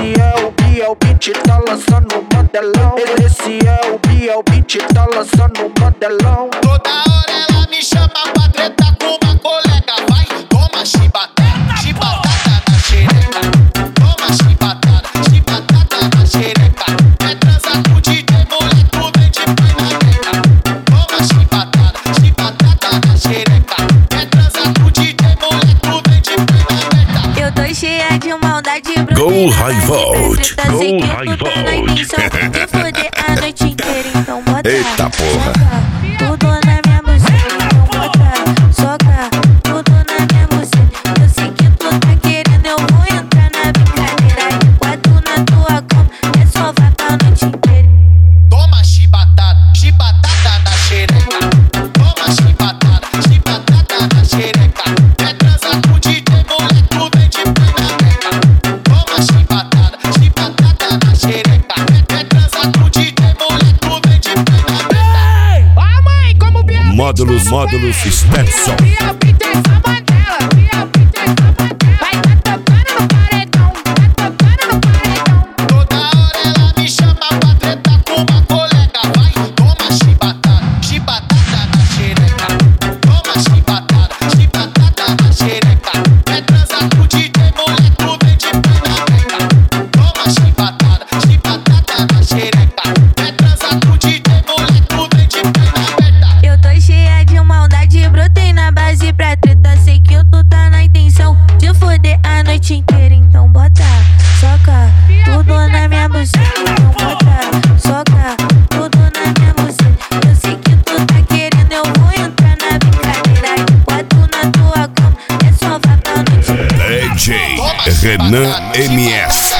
Esse é o Biel Beat, tá lançando um modelão. Esse é o Biel Beat, tá lançando um modelão. Toda hora ela me chama pra tretar com uma colega. Vai, toma chibatada, chibatada na xereca. Toma chibatada na xereca. É transa com o DJ, mulher, tu vem de pai na breca. Toma chibatada na xereca. É transa com o DJ, mulher, tu vem de pai na breca. Eu tô cheia de maldade, bruta. Go High Vault, Go High Vault. De foder a noite inteira, então bota. Eita porra. Tudo na minha buceta, então bota. Soca, tudo na minha buceta. Eu sei que tu tá querendo, eu vou entrar na brincadeira. Quatro na tua cama, é só vaca a noite inteira. Toma chibatada na xereca. Toma chibatada na xereca. É transa com o DJ, mulher, tu vem de pai na breca. Toma chibatada na xereca. É transa com o DJ, mulher, tu vem de pai na breca. Ó mãe, como o Biel Módulos Stetson. Biel Beat é essa manela, Biel Beat é essa manela. Vai tá tocando no paredão, tá tocando no paredão. Toda hora ela me chama pra tretar com uma colega. Vai, toma chibatada na xereca. Toma chibatada na xereca. É transa com o DJ, mulher, tu vem de pai na breca. Toma chibatada na xereca. É transa com o DJ, mulher, tu vem de pai na breca. Eu tô cheia de maldade, brotei na base pra treta. Sei que tu tá na intenção de foder a noite inteira, então bota. Soca, tudo na minha buceta, então bota. Soca, tudo na minha buceta. Eu sei que tu tá querendo, eu vou entrar na brincadeira. Quatro na tua cama, é só vaca a noite inteira. DJ Renan MS.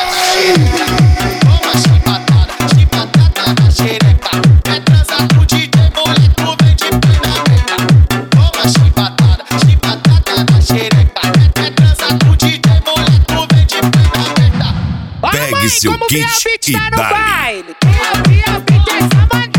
Toma chibatada na xereca. É transa com o DJ, mulher, tu vem de pai na breca. Toma chibatada na xereca. É transa com o DJ, mulher, tu vem de pai na breca. Pegue seu kit e dá-lhe. Biel Beat é essa manela.